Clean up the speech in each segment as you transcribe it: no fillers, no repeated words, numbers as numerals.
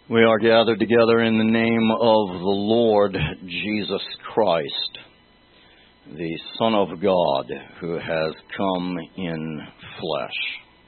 We are gathered together in the name of the Lord Jesus Christ, the Son of God, who has come in flesh.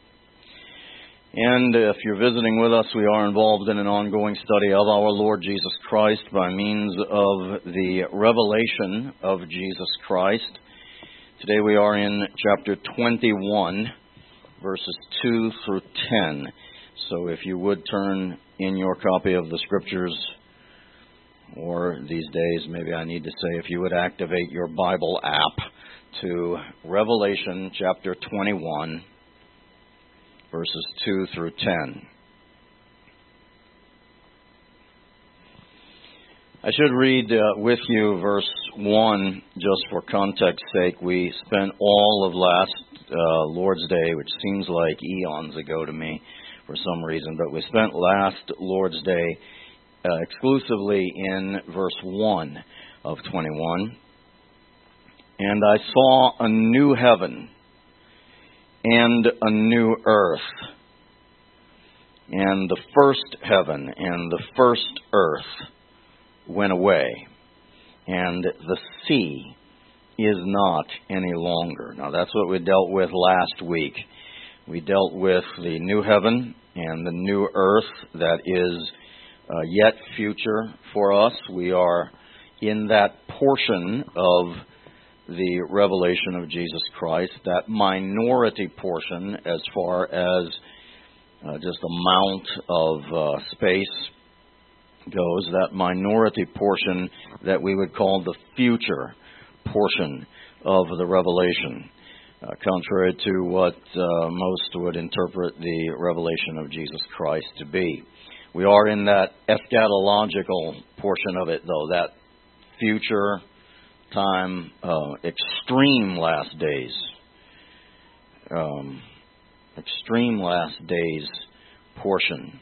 And if you're visiting with us, we are involved in an ongoing study of our Lord Jesus Christ by means of the revelation of Jesus Christ. Today we are in chapter 21, verses 2 through 10. So if you would turn in your copy of the Scriptures, or these days, maybe I need to say, if you would activate your Bible app to Revelation chapter 21, verses 2 through 10. I should read with you verse 1, just for context sake. We spent all of last Lord's Day, which seems like eons ago to me for some reason, but we spent last Lord's Day exclusively in verse 1 of 21. And I saw a new heaven and a new earth, and the first heaven and the first earth went away, and the sea is not any longer. Now that's what we dealt with last week. We dealt with the new heaven and the new earth that is yet future for us. We are in that portion of the revelation of Jesus Christ, that minority portion as far as just amount of space goes, that minority portion that we would call the future portion of the revelation, contrary to what most would interpret the revelation of Jesus Christ to be. We are in that eschatological portion of it, though, that future time, extreme last days. Extreme last days portion.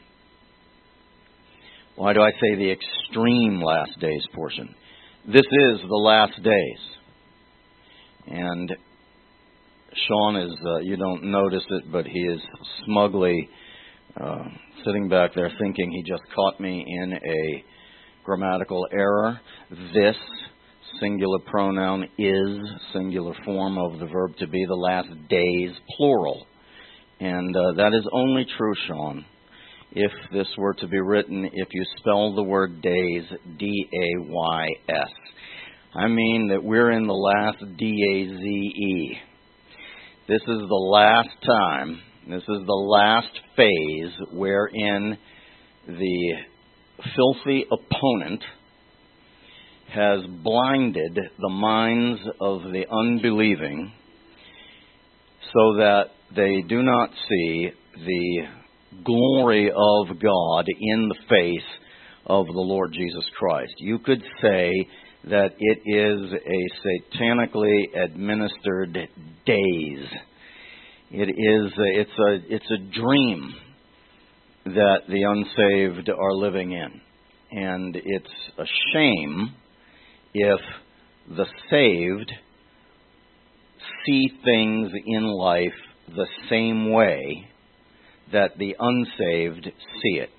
Why do I say the extreme last days portion? This is the last days. And Sean is, you don't notice it, but he is smugly sitting back there thinking he just caught me in a grammatical error. This singular pronoun is singular form of the verb to be, the last days, plural. And that is only true, Sean, if this were to be written, if you spell the word days, D-A-Y-S. I mean that we're in the last D-A-Z-E. This is the last time, this is the last phase wherein the filthy opponent has blinded the minds of the unbelieving so that they do not see the glory of God in the face of the Lord Jesus Christ. You could say that it is a satanically administered daze. It's a dream that the unsaved are living in. And it's a shame if the saved see things in life the same way that the unsaved see it.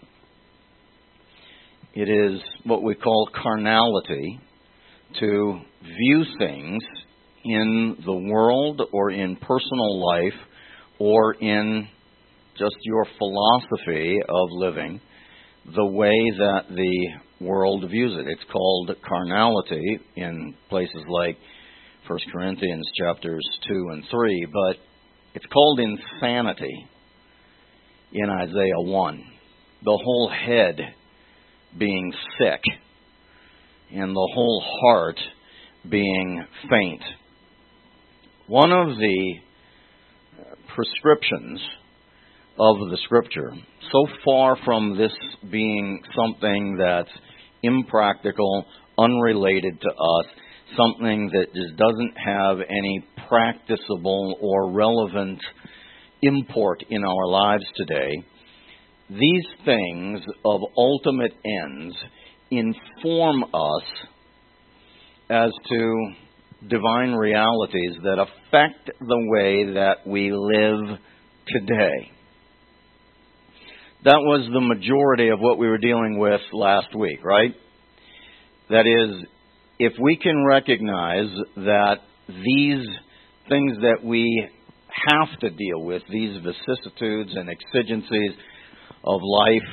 It is what we call carnality to view things in the world or in personal life or in just your philosophy of living the way that the world views it. It's called carnality in places like 1 Corinthians chapters 2 and 3, but it's called insanity in Isaiah 1. The whole head being sick and the whole heart being faint. One of the prescriptions of the Scripture, so far from this being something that's impractical, unrelated to us, something that just doesn't have any practicable or relevant import in our lives today, these things of ultimate ends inform us as to divine realities that affect the way that we live today. That was the majority of what we were dealing with last week, right? That is, if we can recognize that these things that we have to deal with, these vicissitudes and exigencies of life,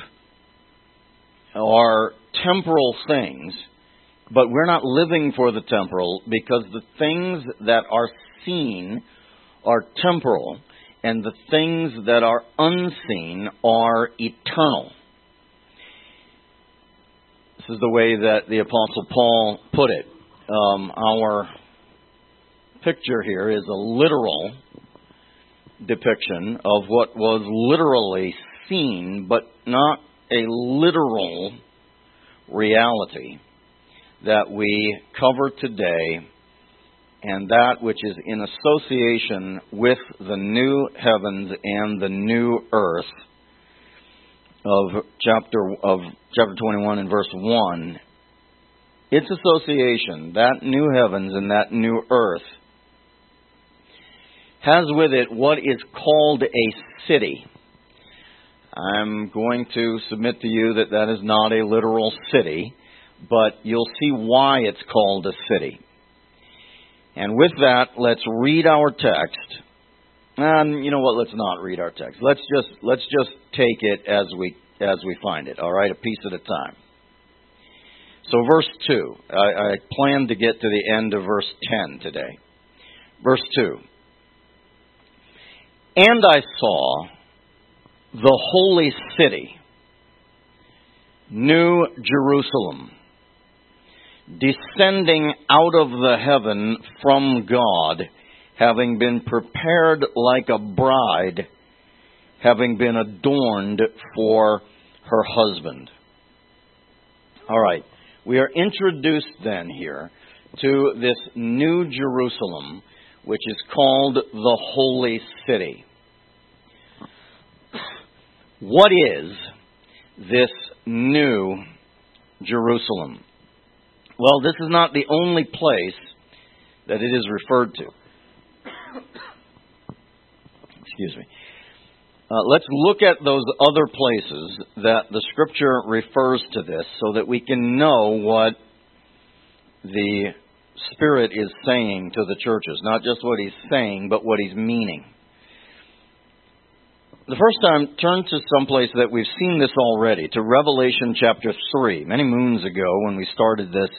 are temporal things, but we're not living for the temporal, because the things that are seen are temporal, and the things that are unseen are eternal. This is the way that the Apostle Paul put it. Our picture here is a literal depiction of what was literally seen, but not a literal reality that we cover today, and that which is in association with the new heavens and the new earth of chapter 21 and verse 1. Its association, that new heavens and that new earth, has with it what is called a city. I'm going to submit to you that that is not a literal city, but you'll see why it's called a city. And with that, let's read our text. And you know what? Let's not read our text. Let's just take it as we find it. All right, a piece at a time. So, verse 2. I plan to get to the end of verse 10 today. Verse 2. And I saw the holy city, New Jerusalem, descending out of the heaven from God, having been prepared like a bride, having been adorned for her husband. All right, we are introduced then here to this New Jerusalem, which is called the Holy City. What is this New Jerusalem? Well, this is not the only place that it is referred to. Excuse me. Let's look at those other places that the Scripture refers to this, so that we can know what the Spirit is saying to the churches. Not just what He's saying, but what He's meaning. The first time, turn to someplace that we've seen this already, to Revelation chapter 3. Many moons ago, when we started this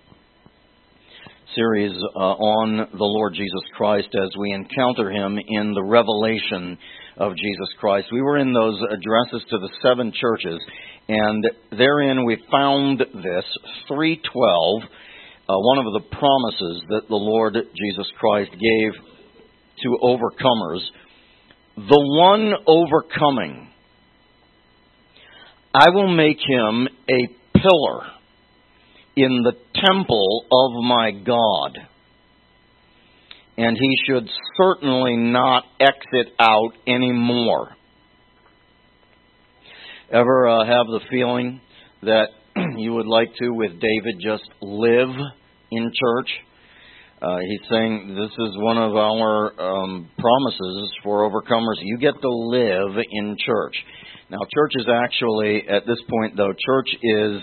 series on the Lord Jesus Christ as we encounter Him in the revelation of Jesus Christ, we were in those addresses to the 7 churches, and therein we found this, 3:12, one of the promises that the Lord Jesus Christ gave to overcomers. The one overcoming, I will make him a pillar in the temple of my God, and he should certainly not exit out anymore. Ever have the feeling that you would like to, with David, just live in church? He's saying this is one of our promises for overcomers. You get to live in church. Now, church is actually, at this point, though, church is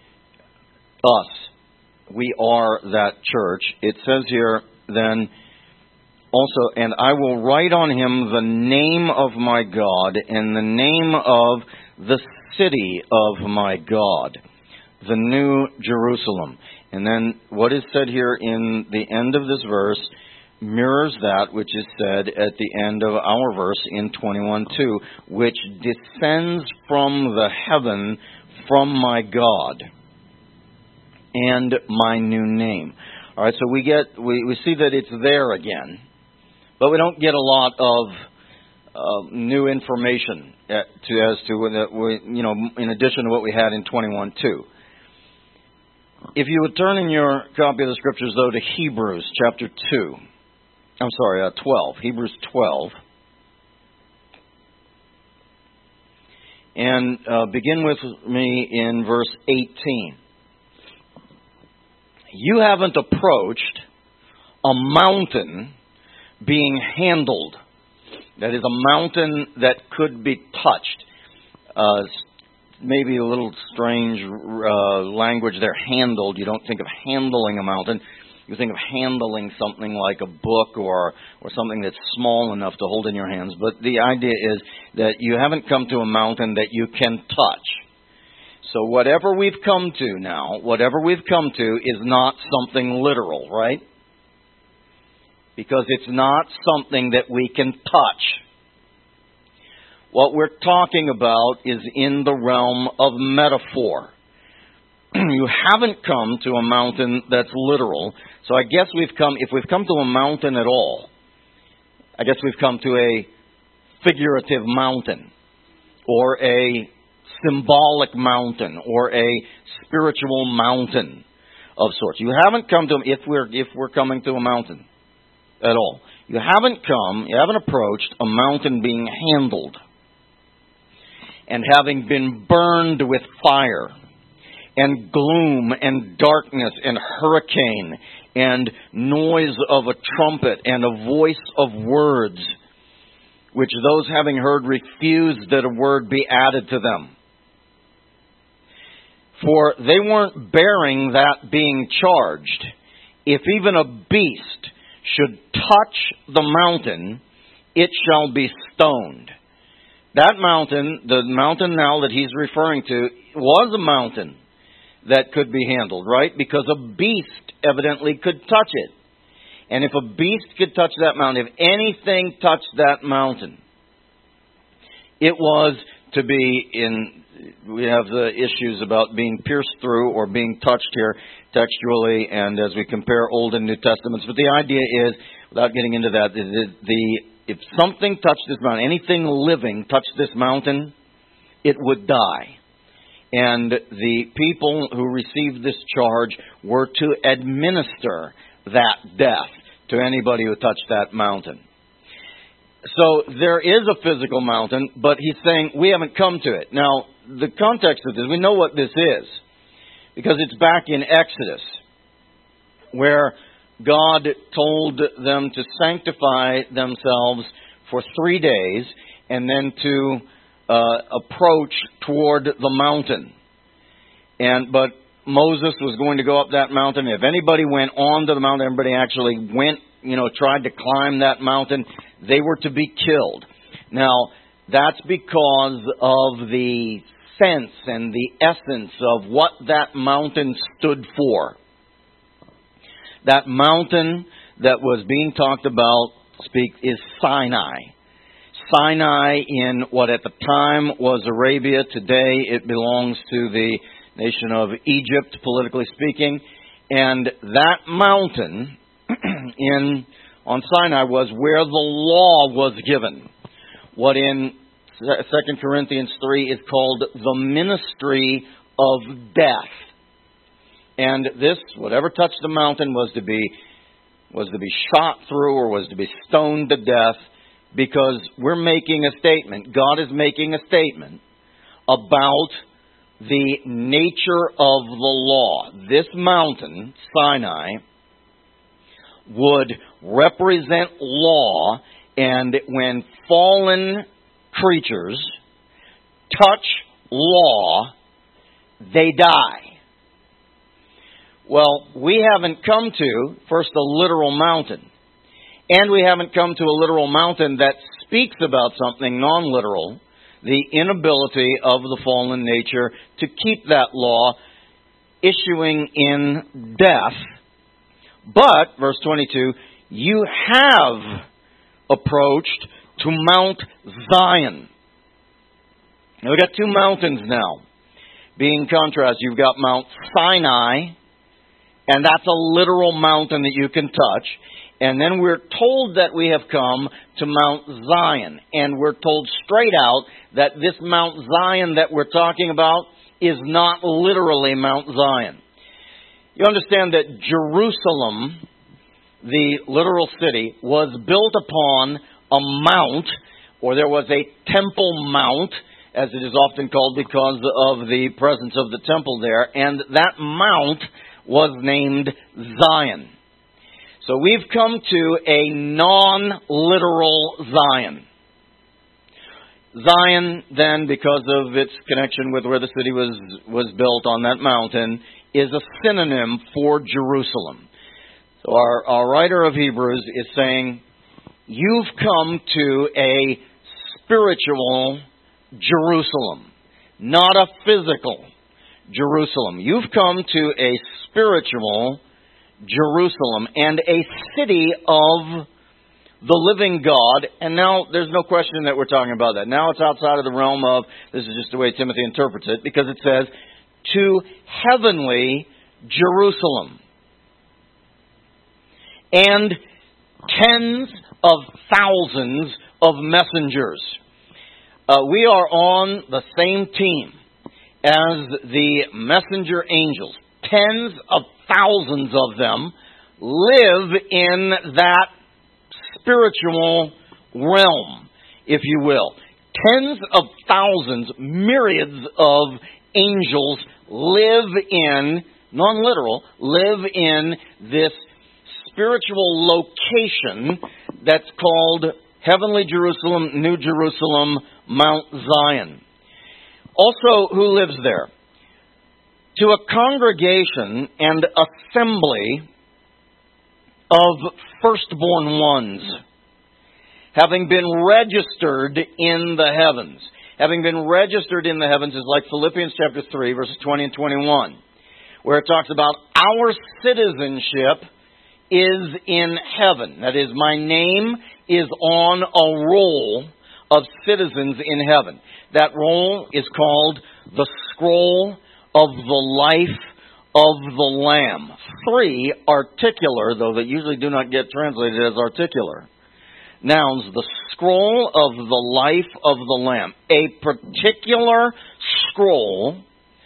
us. We are that church. It says here, then, also, and I will write on him the name of my God and the name of the city of my God, the New Jerusalem. And then what is said here in the end of this verse mirrors that which is said at the end of our verse in 21:2, which descends from the heaven from my God and my new name. All right, so we see that it's there again, but we don't get a lot of new information as to in addition to what we had in 21:2. If you would turn in your copy of the Scriptures, though, to Hebrews chapter 12. Hebrews 12. And begin with me in verse 18. You haven't approached a mountain being handled. That is, a mountain that could be touched. maybe a little strange language there, handled. You don't think of handling a mountain. You think of handling something like a book or something that's small enough to hold in your hands. But the idea is that you haven't come to a mountain that you can touch. So whatever we've come to now, whatever we've come to is not something literal, right? Because it's not something that we can touch. What we're talking about is in the realm of metaphor. You haven't come to a mountain that's literal. So I guess if we've come to a mountain at all, I guess we've come to a figurative mountain, or a symbolic mountain, or a spiritual mountain of sorts. You haven't come to, if we're coming to a mountain at all, you haven't approached a mountain being handled and having been burned with fire and gloom and darkness and hurricane and noise of a trumpet and a voice of words, which those having heard refused that a word be added to them. For they weren't bearing that being charged. If even a beast should touch the mountain, it shall be stoned. That mountain, the mountain now that he's referring to, was a mountain that could be handled, right? Because a beast evidently could touch it. And if a beast could touch that mountain, if anything touched that mountain, it was to be in, we have the issues about being pierced through or being touched here textually and as we compare Old and New Testaments. But the idea is, without getting into that, if something touched this mountain, anything living touched this mountain, it would die. And the people who received this charge were to administer that death to anybody who touched that mountain. So there is a physical mountain, but he's saying we haven't come to it. Now, the context of this, we know what this is, because it's back in Exodus, where God told them to sanctify themselves for 3 days and then to approach toward the mountain. But Moses was going to go up that mountain. If anybody went on to the mountain, everybody actually went, tried to climb that mountain, they were to be killed. Now, that's because of the sense and the essence of what that mountain stood for. That mountain that was being talked about is Sinai. Sinai in what at the time was Arabia. Today it belongs to the nation of Egypt, politically speaking. And that mountain on Sinai was where the law was given. What in 2 Corinthians 3 is called the ministry of death. And this, whatever touched the mountain, was to be shot through or was to be stoned to death, because we're making a statement. God is making a statement about the nature of the law. This mountain, Sinai, would represent law, and when fallen creatures touch law, they die. Well, we haven't come to, first, a literal mountain. And we haven't come to a literal mountain that speaks about something non-literal, the inability of the fallen nature to keep that law issuing in death. But, verse 22, you have approached to Mount Zion. Now, we've got two mountains now. Being contrast, you've got Mount Sinai, and that's a literal mountain that you can touch. And then we're told that we have come to Mount Zion. And we're told straight out that this Mount Zion that we're talking about is not literally Mount Zion. You understand that Jerusalem, the literal city, was built upon a mount, or there was a temple mount, as it is often called because of the presence of the temple there. And that mount was named Zion. So we've come to a non-literal Zion. Zion, then, because of its connection with where the city was built on that mountain, is a synonym for Jerusalem. So our writer of Hebrews is saying, you've come to a spiritual Jerusalem, not a physical Jerusalem. You've come to a spiritual Jerusalem and a city of the living God. And now there's no question that we're talking about that. Now it's outside of the realm of, this is just the way Timothy interprets it, because it says, to heavenly Jerusalem. And tens of thousands of messengers. We are on the same team as the messenger angels. Tens of thousands of them live in that spiritual realm, if you will. Tens of thousands, myriads of angels live in, non-literal, live in this spiritual location that's called Heavenly Jerusalem, New Jerusalem, Mount Zion. Also, who lives there? To a congregation and assembly of firstborn ones, having been registered in the heavens. Having been registered in the heavens is like Philippians chapter 3, verses 20 and 21, where it talks about our citizenship is in heaven. That is, my name is on a roll of citizens in heaven. That roll is called the scroll of the life of the Lamb. 3 articular, though they usually do not get translated as articular. Nouns, the scroll of the life of the Lamb. A particular scroll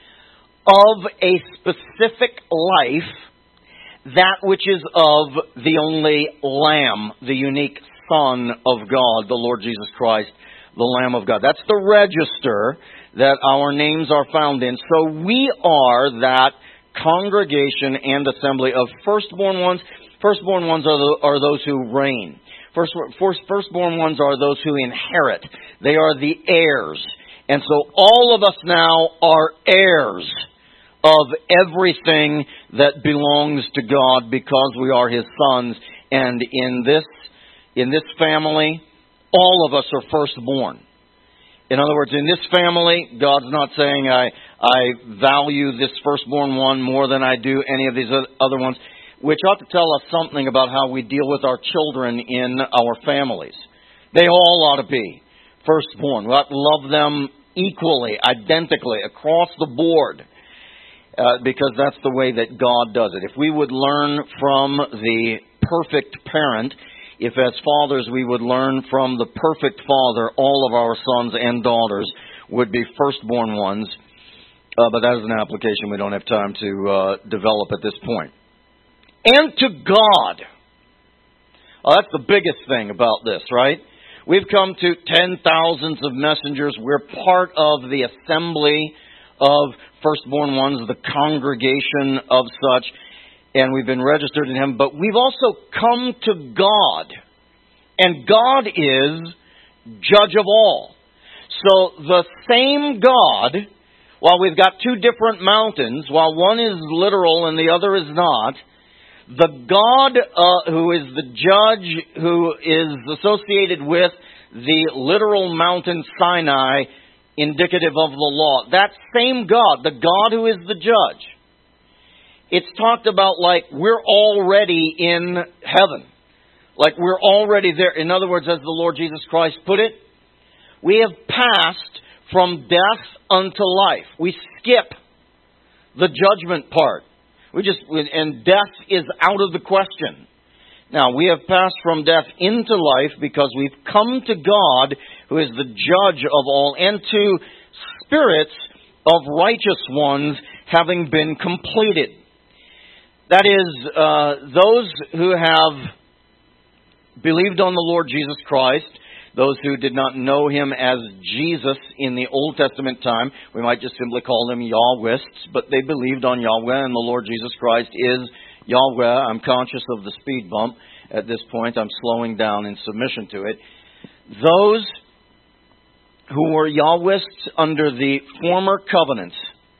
of a specific life, that which is of the only Lamb, the unique Son of God, the Lord Jesus Christ, the Lamb of God. That's the register that our names are found in. So we are that congregation and assembly of firstborn ones. Firstborn ones are those who reign. Firstborn ones are those who inherit. They are the heirs. And so all of us now are heirs of everything that belongs to God because we are His sons. And in this family, all of us are firstborn. In other words, in this family, God's not saying, I value this firstborn one more than I do any of these other ones, which ought to tell us something about how we deal with our children in our families. They all ought to be firstborn. We ought to love them equally, identically, across the board, because that's the way that God does it. If we would learn from the perfect parent, if as fathers we would learn from the perfect Father, all of our sons and daughters would be firstborn ones. But that is an application we don't have time to develop at this point. And to God. That's the biggest thing about this, right? We've come to 10,000s of messengers. We're part of the assembly of firstborn ones, the congregation of such. And we've been registered in Him. But we've also come to God. And God is judge of all. So the same God, while we've got two different mountains, while one is literal and the other is not, the God who is the judge, who is associated with the literal mountain Sinai, indicative of the law, that same God, the God who is the judge, it's talked about like we're already in heaven. Like we're already there. In other words, as the Lord Jesus Christ put it, we have passed from death unto life. We skip the judgment part. And death is out of the question. Now, we have passed from death into life because we've come to God, who is the judge of all, and to spirits of righteous ones having been completed. That is, those who have believed on the Lord Jesus Christ, those who did not know Him as Jesus in the Old Testament time, we might just simply call them Yahwists, but they believed on Yahweh, and the Lord Jesus Christ is Yahweh. I'm conscious of the speed bump at this point. I'm slowing down in submission to it. Those who were Yahwists under the former covenants,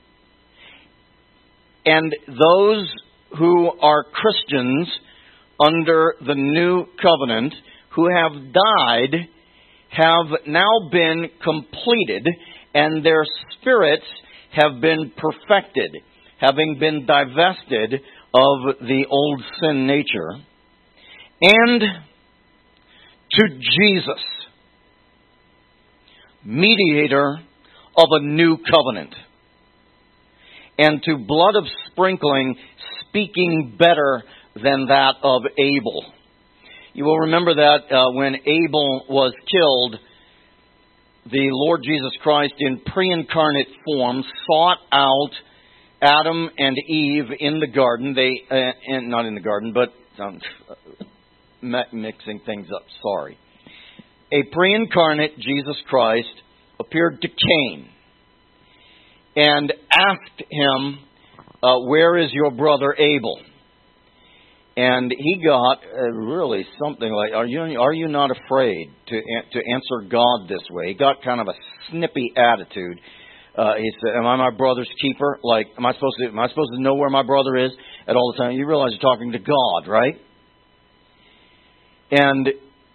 and those who are Christians under the new covenant, who have died, have now been completed, and their spirits have been perfected, having been divested of the old sin nature, and to Jesus, mediator of a new covenant, and to blood of sprinkling speaking better than that of Abel. You will remember that when Abel was killed, the Lord Jesus Christ in pre-incarnate form sought out Adam and Eve in the garden. Not in the garden, but mixing things up, sorry. A pre-incarnate Jesus Christ appeared to Cain and asked him, where is your brother Abel? And he got really something like, are you not afraid to answer God this way? He got kind of a snippy attitude. He said, am I my brother's keeper? Like, am I supposed to know where my brother is at all the time? You realize you're talking to God, right? And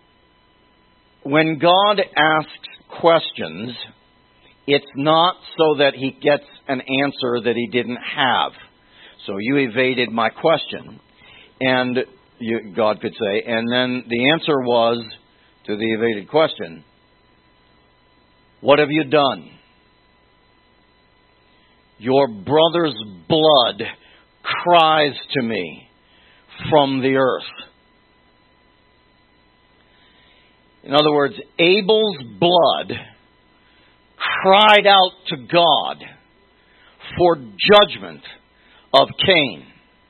when God asks questions, it's not so that he gets an answer that he didn't have. So you evaded my question. And God could say, and then the answer was to the evaded question, what have you done? Your brother's blood cries to me from the earth. In other words, Abel's blood cried out to God for judgment of Cain.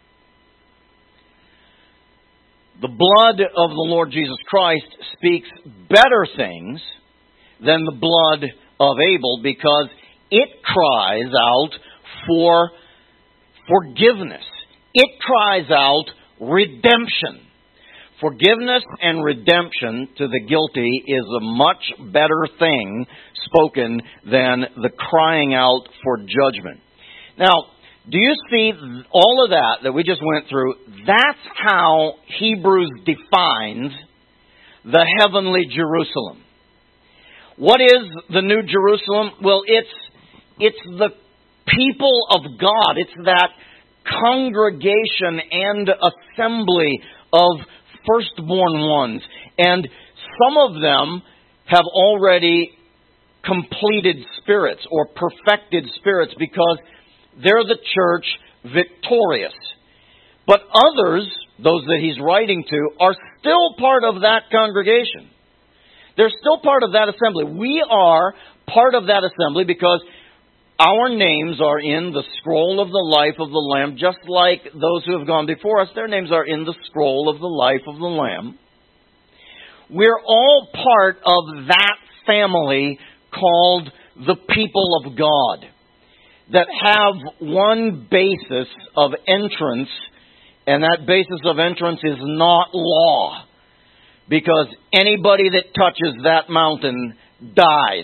The blood of the Lord Jesus Christ speaks better things than the blood of Abel because it cries out for forgiveness. It cries out redemption. Forgiveness and redemption to the guilty is a much better thing spoken than the crying out for judgment. Now, do you see all of that we just went through? That's how Hebrews defines the heavenly Jerusalem. What is the new Jerusalem? Well, it's the people of God. It's that congregation and assembly of firstborn ones. And some of them have already completed spirits or perfected spirits because they're the church victorious. But others, those that he's writing to, are still part of that congregation. They're still part of that assembly. We are part of that assembly because our names are in the scroll of the life of the Lamb, just like those who have gone before us. Their names are in the scroll of the life of the Lamb. We're all part of that family called the people of God, that have one basis of entrance, and that basis of entrance is not law, because anybody that touches that mountain dies.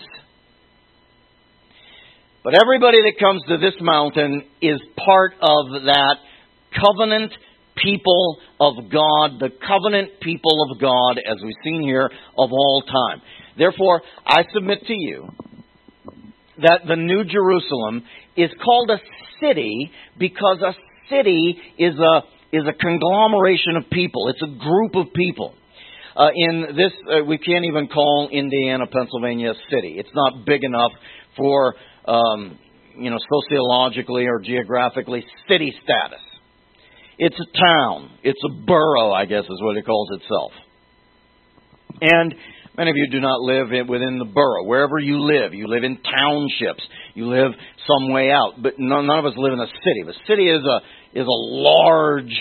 But everybody that comes to this mountain is part of that covenant people of God, the covenant people of God, as we've seen here, of all time. Therefore, I submit to you that the New Jerusalem is called a city because a city is a conglomeration of people. It's a group of people. In this, we can't even call Indiana, Pennsylvania a city. It's not big enough for, sociologically or geographically city status. It's a town. It's a borough, I guess is what it calls itself. And many of you do not live within the borough. Wherever you live in townships. You live some way out. But none of us live in a city. The city is a large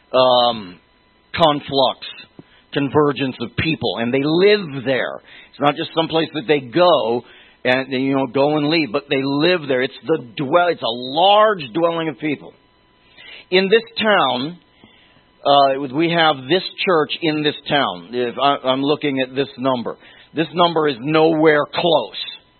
conflux, convergence of people, and they live there. It's not just some place that they go and go and leave, but they live there. It's it's a large dwelling of people. In this town, we have this church in this town. If I'm looking at this number is nowhere close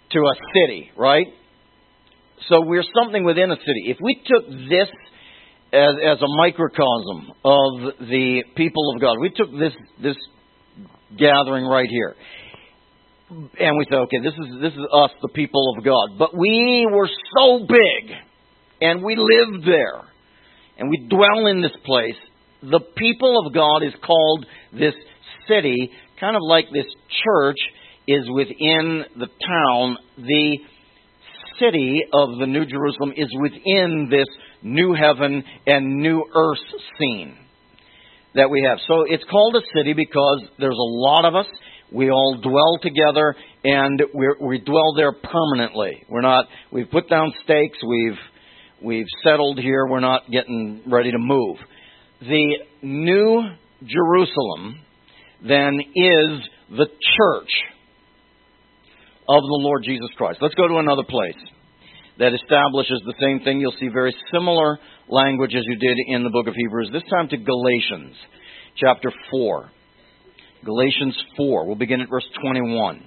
to a city, right? So we're something within a city. If we took this as a microcosm of the people of God, we took this gathering right here, and we said, okay, this is us, the people of God. But we were so big, and we lived there, and we dwell in this place. The people of God is called this city, kind of like this church is within the town. The city of the New Jerusalem is within this new heaven and new earth scene that we have. So it's called a city because there's a lot of us. We all dwell together, and we dwell there permanently. We've put down stakes. We've settled here. We're not getting ready to move. The New Jerusalem then is the church of the Lord Jesus Christ. Let's go to another place that establishes the same thing. You'll see very similar language as you did in the book of Hebrews. This time to Galatians chapter 4. Galatians 4. We'll begin at verse 21.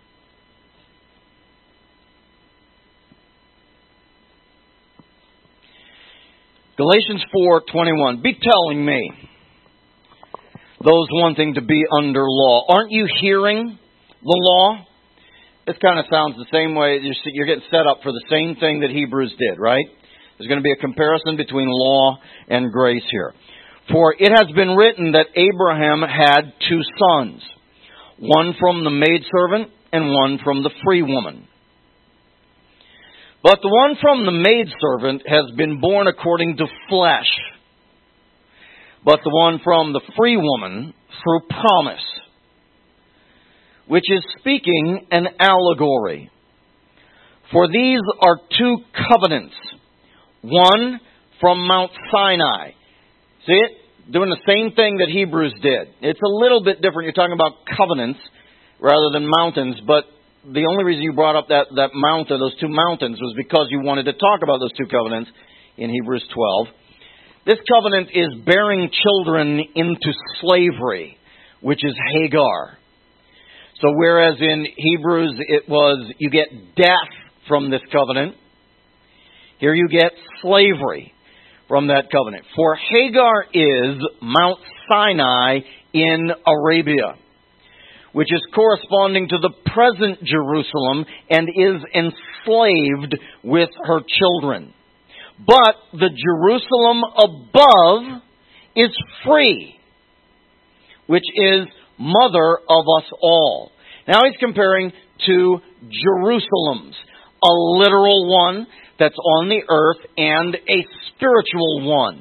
Galatians 4:21. Be telling me, those wanting to be under law, aren't you hearing the law? This kind of sounds the same way. You're getting set up for the same thing that Hebrews did, right? There's going to be a comparison between law and grace here. For it has been written that Abraham had 2 sons, one from the maidservant and one from the free woman. But the one from the maidservant has been born according to flesh, but the one from the free woman through promise, which is speaking an allegory. For these are 2 covenants, one from Mount Sinai. See it? Doing the same thing that Hebrews did. It's a little bit different. You're talking about covenants rather than mountains, but the only reason you brought up that mountain, those 2 mountains, was because you wanted to talk about those 2 covenants in Hebrews 12. This covenant is bearing children into slavery, which is Hagar. So whereas in Hebrews it was you get death from this covenant, here you get slavery from that covenant. For Hagar is Mount Sinai in Arabia, which is corresponding to the present Jerusalem and is enslaved with her children. But the Jerusalem above is free, which is mother of us all. Now he's comparing 2 Jerusalems, a literal one that's on the earth and a spiritual one.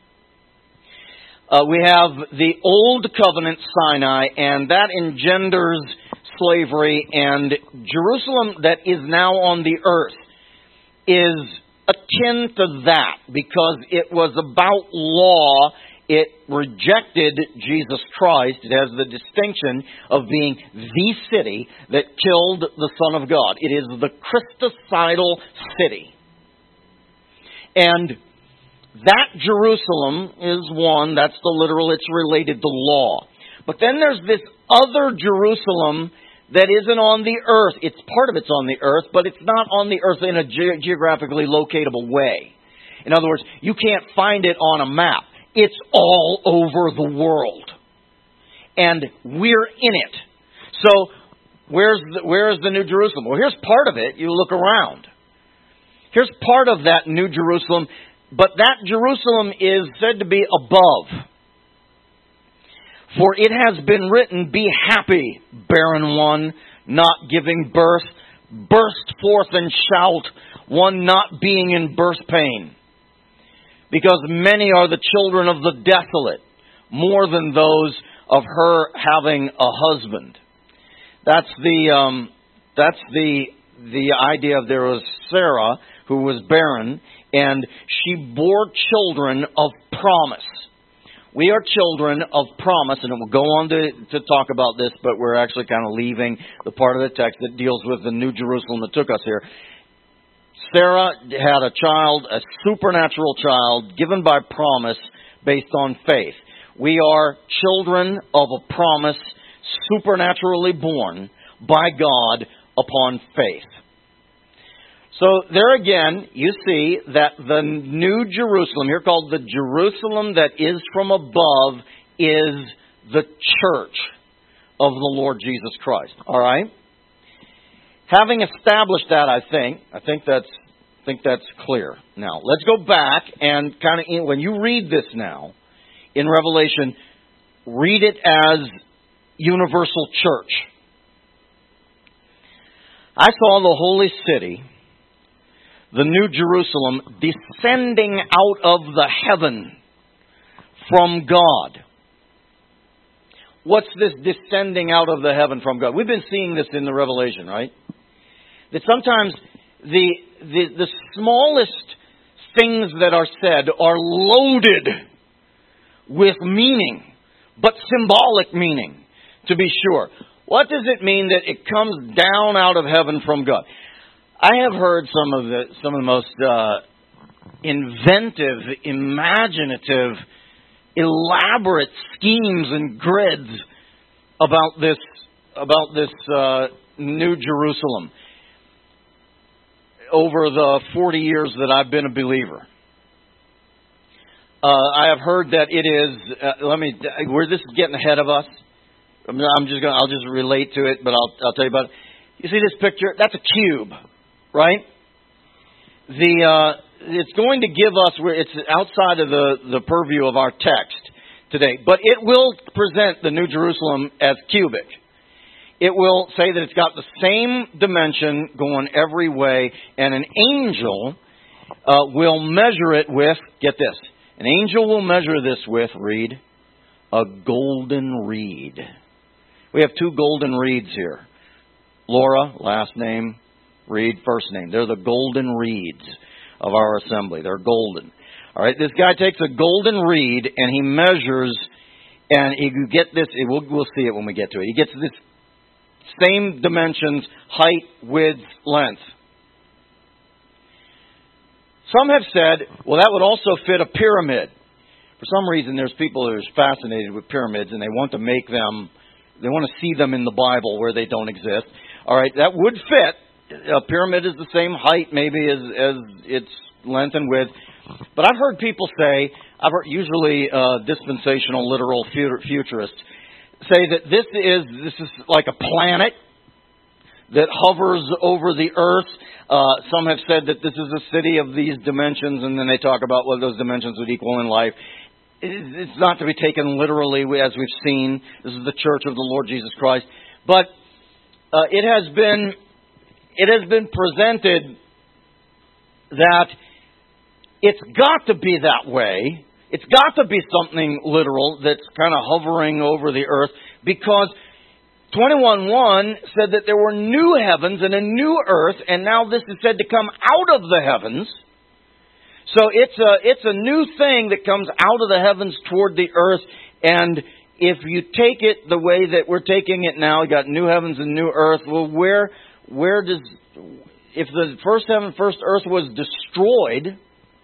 We have the Old Covenant Sinai, and that engenders slavery, and Jerusalem that is now on the earth is akin to that because it was about law. It rejected Jesus Christ. It has the distinction of being the city that killed the Son of God. It is the Christicidal city. And that Jerusalem is one, that's the literal, it's related to law. But then there's this other Jerusalem that isn't on the earth. It's part of it's on the earth, but it's not on the earth in a geographically locatable way. In other words, you can't find it on a map. It's all over the world. And we're in it. So, where is the New Jerusalem? Well, here's part of it. You look around. Here's part of that New Jerusalem. But that Jerusalem is said to be above. For it has been written, be happy, barren one, not giving birth. Burst forth and shout, one not being in birth pain. Because many are the children of the desolate, more than those of her having a husband. That's the idea of there was Sarah who was barren, and she bore children of promise. We are children of promise, and we'll go on to talk about this, but we're actually kind of leaving the part of the text that deals with the New Jerusalem that took us here. Sarah had a child, a supernatural child, given by promise based on faith. We are children of a promise, supernaturally born by God upon faith. So there again, you see that the New Jerusalem, here called the Jerusalem that is from above, is the church of the Lord Jesus Christ. All right? Having established that, I think that's clear. Now, let's go back and kind of, when you read this now, in Revelation, read it as universal church. I saw the holy city, the New Jerusalem, descending out of the heaven from God. What's this descending out of the heaven from God? We've been seeing this in the Revelation, right? That sometimes the smallest things that are said are loaded with meaning, but symbolic meaning, to be sure. What does it mean that it comes down out of heaven from God? I have heard some of the most inventive, imaginative, elaborate schemes and grids about this New Jerusalem over the 40 years that I've been a believer. I have heard that it is. Where this is getting ahead of us. I'll just relate to it, but I'll tell you about it. You see this picture? That's a cube, right? It's going to give us, it's outside of the purview of our text today, but it will present the New Jerusalem as cubic. It will say that it's got the same dimension going every way, and an angel will measure it with, get this, an angel will measure this with, read, a golden reed. We have two golden reeds here. Laura, last name, Reed, first name. They're the golden reeds of our assembly. They're golden. All right, this guy takes a golden reed and he measures, and you get this, we'll see it when we get to it. He gets this same dimensions, height, width, length. Some have said, well, that would also fit a pyramid. For some reason, there's people who are fascinated with pyramids and they want to make them, they want to see them in the Bible where they don't exist. All right, that would fit. A pyramid is the same height maybe as its length and width. But I've heard people say, usually dispensational literal futurists, say that this is like a planet that hovers over the earth. Some have said that this is a city of these dimensions, and then they talk about what those dimensions would equal in life. It's not to be taken literally, as we've seen. This is the church of the Lord Jesus Christ. But it has been presented that it's got to be that way. It's got to be something literal that's kind of hovering over the earth, because 21:1 said that there were new heavens and a new earth, and now this is said to come out of the heavens. So it's a new thing that comes out of the heavens toward the earth, and if you take it the way that we're taking it now, you got new heavens and new earth. Well, where does, if the first heaven, first earth was destroyed,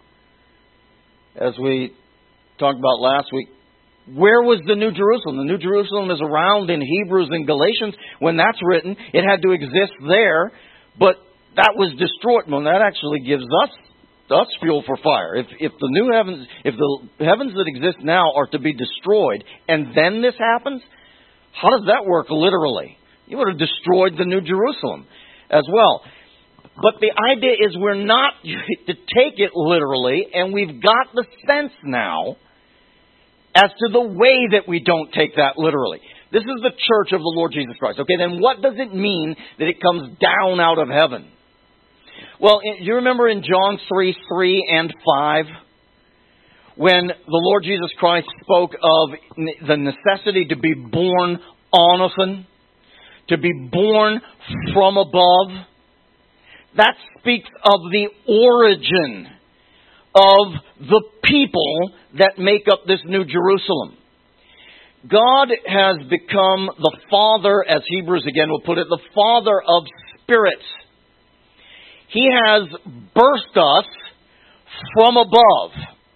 as we talked about last week, where was the New Jerusalem? The New Jerusalem is around in Hebrews and Galatians. When that's written, it had to exist there, but that was destroyed. Well, that actually gives us fuel for fire. If the new heavens, if the heavens that exist now are to be destroyed, and then this happens, how does that work literally? You would have destroyed the New Jerusalem as well. But the idea is we're not to take it literally, and we've got the sense now as to the way that we don't take that literally. This is the church of the Lord Jesus Christ. Okay, then what does it mean that it comes down out of heaven? Well, you remember in John 3 and 5, when the Lord Jesus Christ spoke of the necessity to be born anothen, to be born from above. That speaks of the origin of the people that make up this New Jerusalem. God has become the Father, as Hebrews again will put it, the Father of spirits. He has birthed us from above.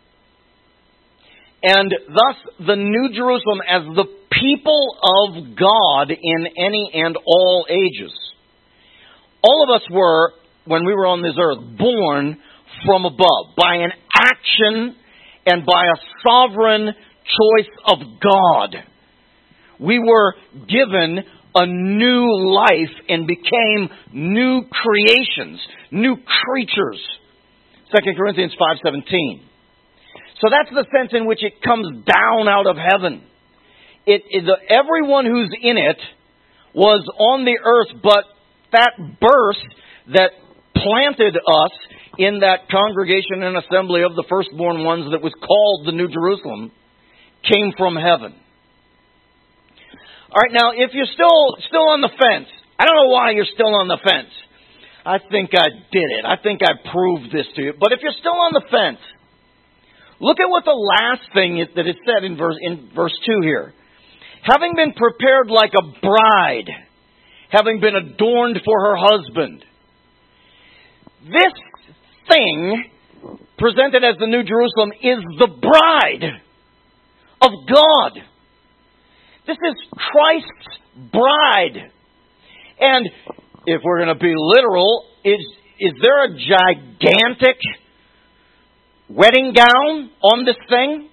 And thus the New Jerusalem as the people of God in any and all ages. All of us were when we were on this earth, born from above by an action and by a sovereign choice of God. We were given a new life and became new creations, new creatures. 2 Corinthians 5:17. So that's the sense in which it comes down out of heaven. Everyone who's in it was on the earth, but that burst that planted us in that congregation and assembly of the firstborn ones that was called the New Jerusalem came from heaven. All right, now, if you're still on the fence, I don't know why you're still on the fence. I think I did it. I think I proved this to you. But if you're still on the fence, look at what the last thing that is said in verse 2 here. Having been prepared like a bride, having been adorned for her husband. This thing, presented as the New Jerusalem, is the bride of God. This is Christ's bride. And if we're going to be literal, is there a gigantic wedding gown on this thing?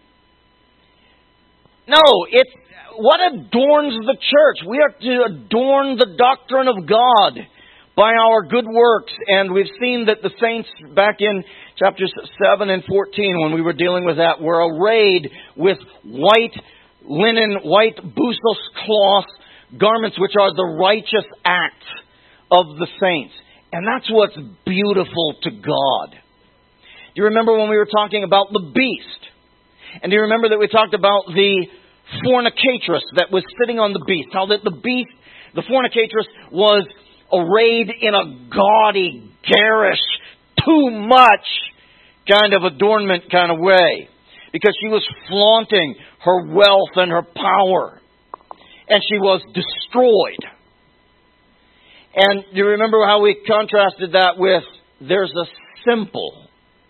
No, it's what adorns the church. We are to adorn the doctrine of God by our good works. And we've seen that the saints back in chapters 7 and 14, when we were dealing with that, were arrayed with white linen, white busos cloth garments, which are the righteous acts of the saints. And that's what's beautiful to God. Do you remember when we were talking about the beast? And do you remember that we talked about the fornicatress that was sitting on the beast? How that the beast, the fornicatress, was arrayed in a gaudy, garish, too much kind of adornment kind of way. Because she was flaunting her wealth and her power. And she was destroyed. And you remember how we contrasted that with, there's a simple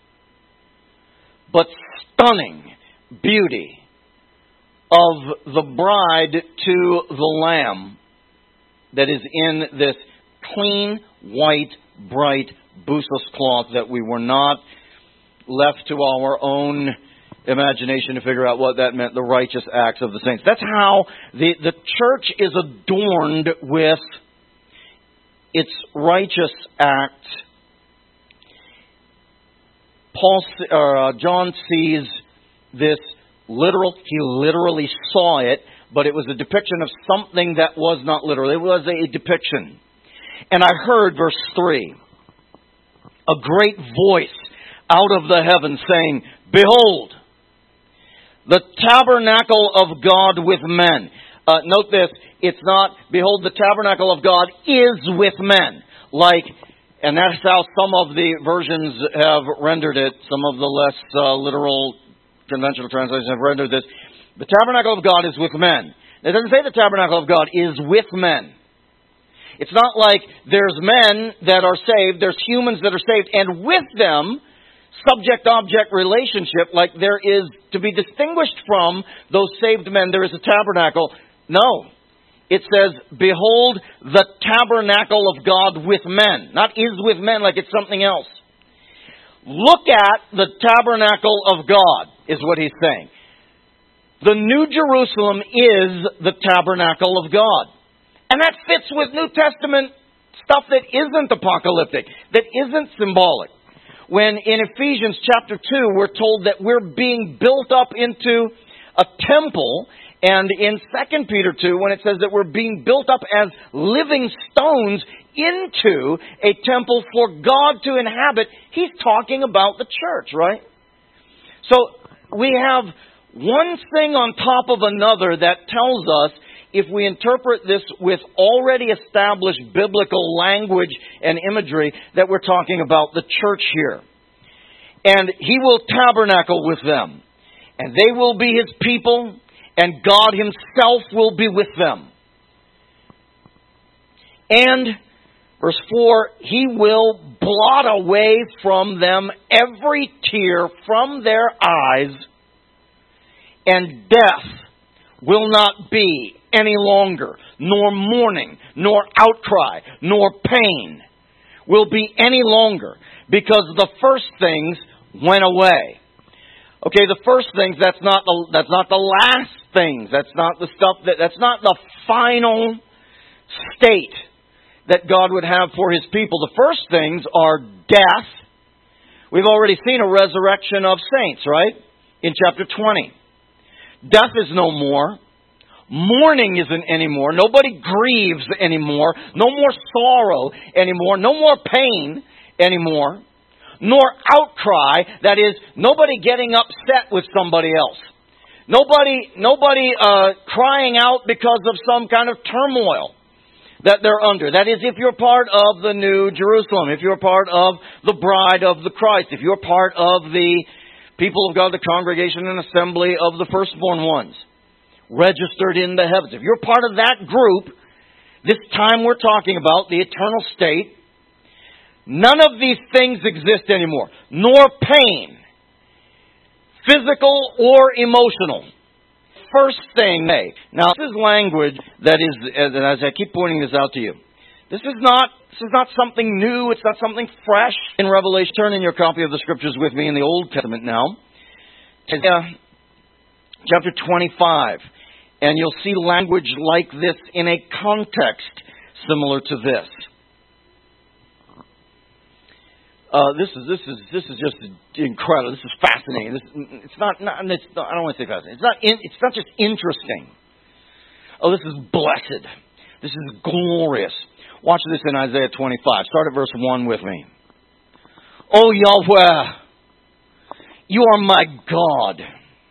but stunning beauty of the bride to the Lamb that is in this clean, white, bright busos cloth, that we were not left to our own imagination to figure out what that meant, the righteous acts of the saints. That's how the church is adorned with its righteous acts. John sees this literal. He literally saw it, but it was a depiction of something that was not literal. It was a depiction. And I heard, verse 3, a great voice out of the heavens saying, "Behold, the tabernacle of God with men." Note this, it's not, "Behold, the tabernacle of God is with men." And that's how some of the versions have rendered it. Some of the less literal, conventional translations have rendered this. The tabernacle of God is with men. It doesn't say the tabernacle of God is with men. It's not like there's men that are saved, there's humans that are saved, and with them, subject-object relationship, like there is to be distinguished from those saved men, there is a tabernacle. No. It says, "Behold, the tabernacle of God with men." Not "is with men" like it's something else. Look at the tabernacle of God, is what he's saying. The New Jerusalem is the tabernacle of God. And that fits with New Testament stuff that isn't apocalyptic, that isn't symbolic. When in Ephesians chapter 2, we're told that we're being built up into a temple. And in 2 Peter 2, when it says that we're being built up as living stones into a temple for God to inhabit, he's talking about the church, right? So we have one thing on top of another that tells us, if we interpret this with already established biblical language and imagery, that we're talking about the church here. And he will tabernacle with them, and they will be his people, and God himself will be with them. And, verse 4, he will blot away from them every tear from their eyes, and death will not be any longer, nor mourning, nor outcry, nor pain. will be any longer, because the first things went away. Okay, the first things, that's not the last things. That's not the stuff that's not the final state that God would have for His people. The first things are death. We've already seen a resurrection of saints, right? In chapter 20. Death is no more. Mourning isn't anymore. Nobody grieves anymore. No more sorrow anymore. No more pain anymore. Nor outcry. That is, nobody getting upset with somebody else. Nobody crying out because of some kind of turmoil that they're under. That is, if you're part of the New Jerusalem, if you're part of the bride of the Christ, if you're part of the people of God, the congregation and assembly of the firstborn ones, registered in the heavens. If you're part of that group, this time we're talking about, the eternal state, none of these things exist anymore, nor pain, physical or emotional. First thing, now this is language that is, as I keep pointing this out to you, this is not something new. It's not something fresh in Revelation. Turn in your copy of the Scriptures with me in the Old Testament now, chapter 25, and you'll see language like this in a context similar to this. This is just incredible. This is fascinating. I don't want to say fascinating. It's not just interesting. Oh, this is blessed. This is glorious. Watch this in Isaiah 25. Start at verse 1 with me. Oh Yahweh, you are my God.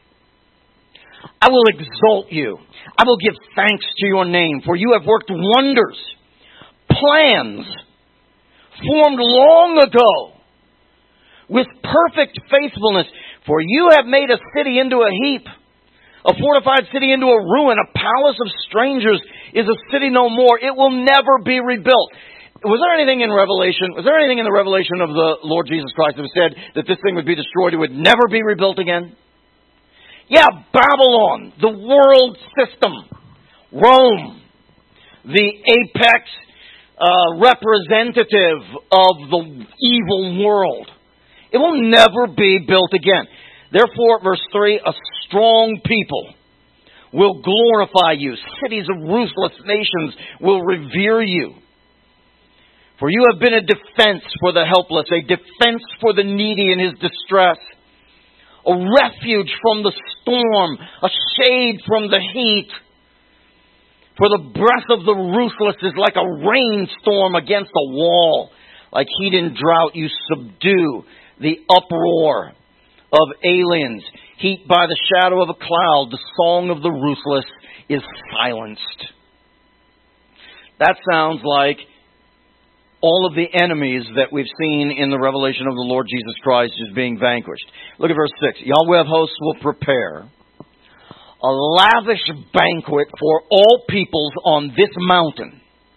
I will exalt you. I will give thanks to your name, for you have worked wonders, plans formed long ago, with perfect faithfulness. For you have made a city into a heap, a fortified city into a ruin, a palace of strangers is a city no more. It will never be rebuilt. Was there anything in Revelation? Was there anything in the revelation of the Lord Jesus Christ that said that this thing would be destroyed, it would never be rebuilt again? Yeah, Babylon, the world system, Rome, the apex representative of the evil world. It will never be built again. Therefore, verse 3, a strong people will glorify you. Cities of ruthless nations will revere you. For you have been a defense for the helpless, a defense for the needy in his distress, a refuge from the storm, a shade from the heat. For the breath of the ruthless is like a rainstorm against a wall. Like heat and drought, you subdue the uproar of aliens. Heat by the shadow of a cloud, the song of the ruthless is silenced. That sounds like all of the enemies that we've seen in the revelation of the Lord Jesus Christ is being vanquished. Look at verse 6. Yahweh of hosts will prepare a lavish banquet for all peoples on this mountain.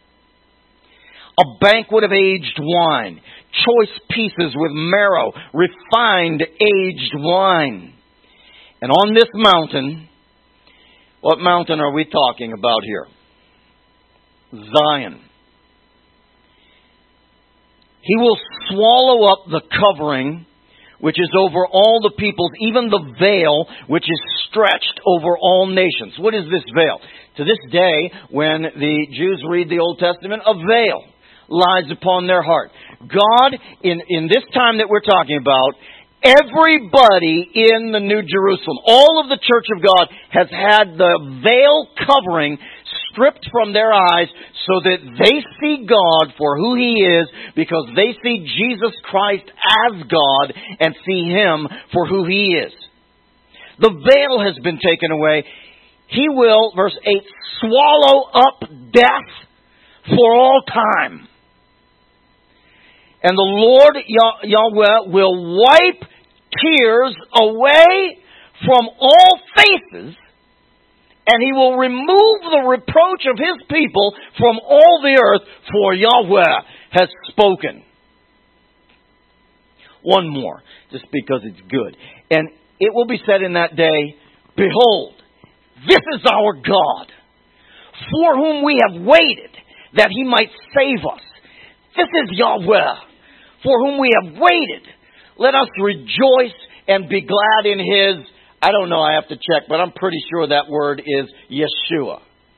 A banquet of aged wine, choice pieces with marrow, refined aged wine. And on this mountain, what mountain are we talking about here? Zion. He will swallow up the covering which is over all the peoples, even the veil which is stretched over all nations. What is this veil? To this day, when the Jews read the Old Testament, a veil lies upon their heart. God, in this time that we're talking about, everybody in the New Jerusalem, all of the Church of God, has had the veil covering stripped from their eyes so that they see God for who He is, because they see Jesus Christ as God and see Him for who He is. The veil has been taken away. He will, verse 8, swallow up death for all time. And the Lord Yahweh will wipe tears away from all faces, and He will remove the reproach of His people from all the earth, for Yahweh has spoken. One more, just because it's good. And it will be said in that day, behold, this is our God, for whom we have waited, that He might save us. This is Yahweh, for whom we have waited. Let us rejoice and be glad in His, I don't know, I have to check, but I'm pretty sure that word is Yeshua.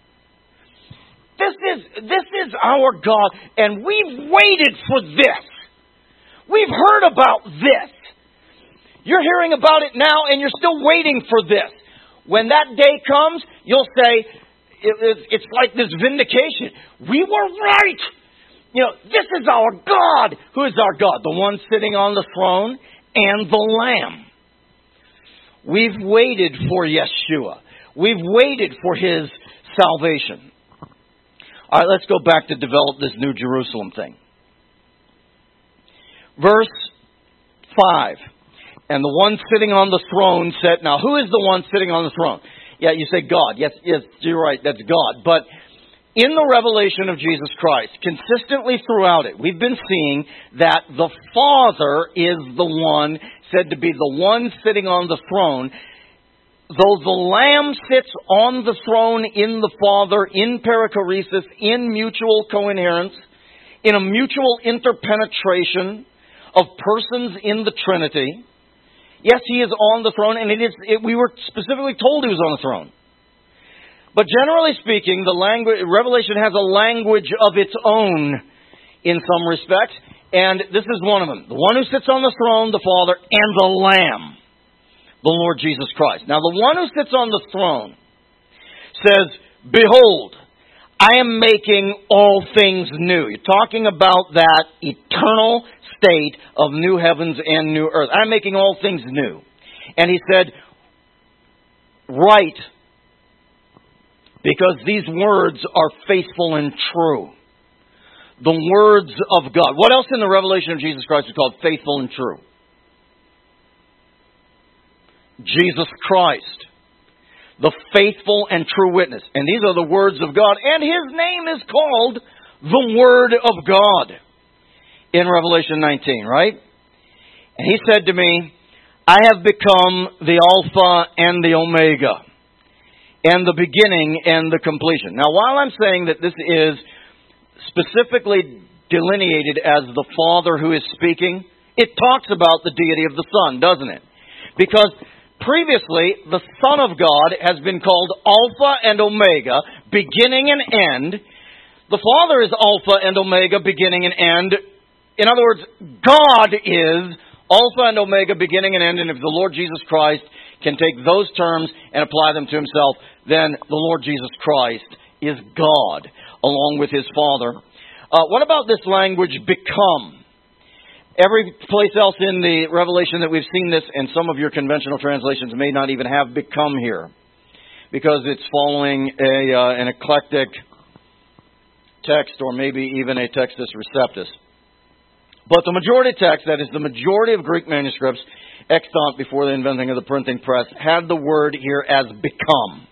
This is our God, and we've waited for this. We've heard about this. You're hearing about it now, and you're still waiting for this. When that day comes, you'll say, it's like this vindication. We were right. You know, this is our God. Who is our God? The one sitting on the throne and the Lamb. We've waited for Yeshua. We've waited for His salvation. All right, let's go back to develop this New Jerusalem thing. Verse 5. And the one sitting on the throne said, now who is the one sitting on the throne? Yeah, you say God. Yes, you're right, that's God. But in the revelation of Jesus Christ, consistently throughout it, we've been seeing that the Father is the one said to be the one sitting on the throne. Though the Lamb sits on the throne in the Father, in perichoresis, in mutual coinherence, in a mutual interpenetration of persons in the Trinity. Yes, He is on the throne, and we were specifically told He was on the throne. But generally speaking, Revelation has a language of its own in some respects, and this is one of them. The one who sits on the throne, the Father, and the Lamb, the Lord Jesus Christ. Now, the one who sits on the throne says, behold, I am making all things new. You're talking about that eternal state of new heavens and new earth. I'm making all things new. And He said, write, because these words are faithful and true. The words of God. What else in the revelation of Jesus Christ is called faithful and true? Jesus Christ, the faithful and true witness. And these are the words of God. And His name is called the Word of God in Revelation 19, right? And He said to me, I have become the Alpha and the Omega, and the beginning and the completion. Now, while I'm saying that this is specifically delineated as the Father who is speaking, it talks about the deity of the Son, doesn't it? Because previously, the Son of God has been called Alpha and Omega, beginning and end. The Father is Alpha and Omega, beginning and end. In other words, God is Alpha and Omega, beginning and end. And if the Lord Jesus Christ can take those terms and apply them to Himself, then the Lord Jesus Christ is God, along with His Father. What about this language, become? Every place else in the Revelation that we've seen this, and some of your conventional translations may not even have become here, because it's following an eclectic text, or maybe even a Textus Receptus. But the majority text, that is the majority of Greek manuscripts, extant before the inventing of the printing press, had the word here as become.